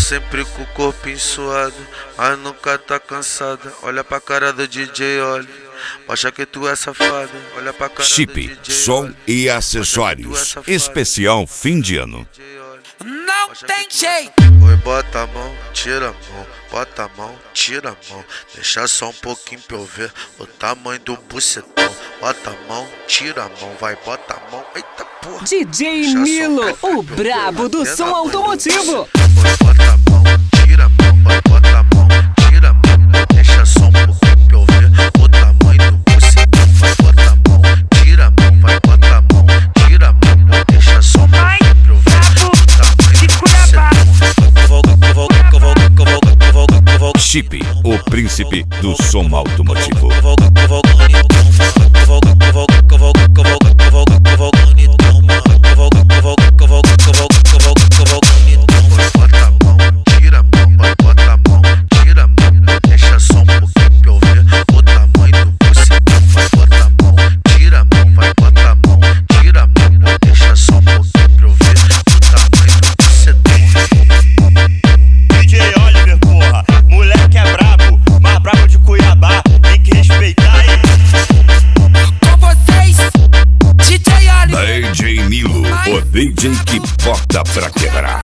sempre com o corpinho suado, mas nunca tá cansada. Olha pra cara do DJ, olha. Acha que tu é safada. Olha pra cara Chip, do DJ, som olha. e acessórios. Especial fim de ano. Não tem jeito. Oi, bota a mão, tira a mão. Bota a mão, tira a mão. Deixa só um pouquinho pra eu ver o tamanho do bucetão. Bota a mão, tira a mão. Vai, bota a mão. Eita porra. DJ Milo, o brabo do som automotivo. Bota a mão, tira a mão. Bota a mão, tira a mão. Deixa só um pouquinho pra eu ver o tamanho do bucetão. Vai, bota a mão, tira a mão. Vai, bota a mão, tira a mão. Deixa só um pouquinho pra eu ver o tamanho do bucetão. Chip, o príncipe do som automotivo. Bota a mão, tira a mão. Bota a mão, tira a mão. Deixa só um pouquinho pra eu ver o tamanho do bucetão. Vai, bota a mão, tira a mão. Vai, bota a mão, tira a mão. Deixa só um pouquinho pra eu ver o tamanho do bucetão. DJ Oliver, porra, moleque é brabo, mais brabo de Cuiabá, tem que respeitar aí. Com vocês, DJ Oliver. DJ Milo, o DJ que bota pra quebrar.